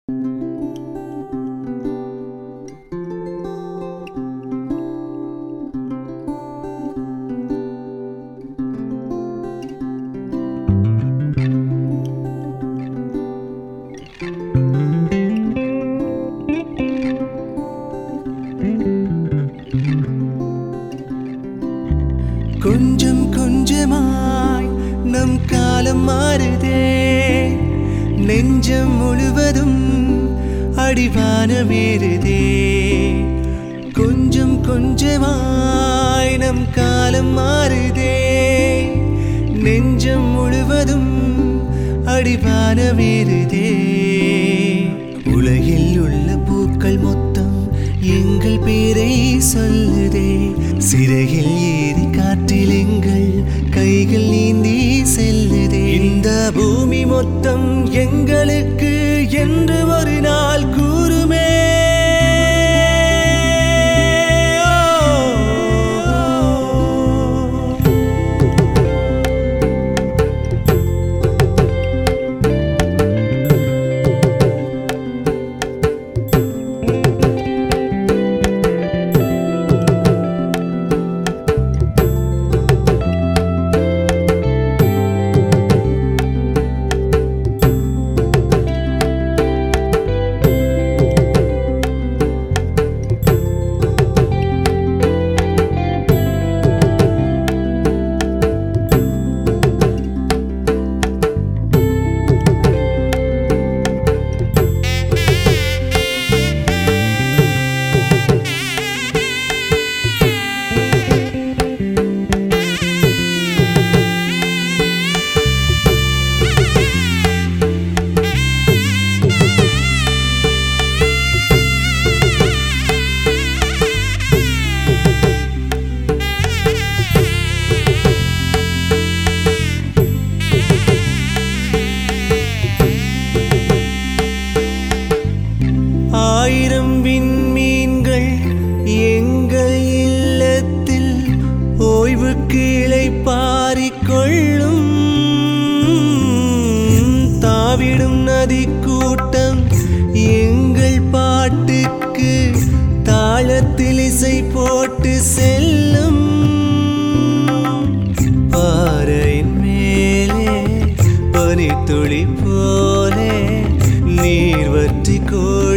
கொஞ்சம் கொஞ்சமாய் நம் காலம் மாறுதே, நெஞ்சம் முழுவதும் அடிவானமேறுதே. கொஞ்சம் கொஞ்சமாய் நம் காலம் மாறுதே, நெஞ்சம் முழுவதும் அடிவானமேறுதே. உலகில் உள்ள பூக்கள் மொத்தம் எங்கள் பேரை சொல்லுதே, சிறையில் ஏறி காற்றில் எங்கள் கைகள் நீந்தி செல்லுதே. இந்த பூமி மொத்தம் எங்களுக்கு என்று ஒரு நாள் கூறுமே. ஆயிரம் விண்மீன்கள் எங்கள் இல்லத்தில் ஓய்வுக்கு இளைப்பாறிக்கொள்ளும். தாவிடும் நதி கூட்டம் எங்கள் பாட்டுக்கு தாளத்தில் இசை போட்டு செல்லும். பாறையின் மேலே பனித்துளி போலே நீர் வற்றி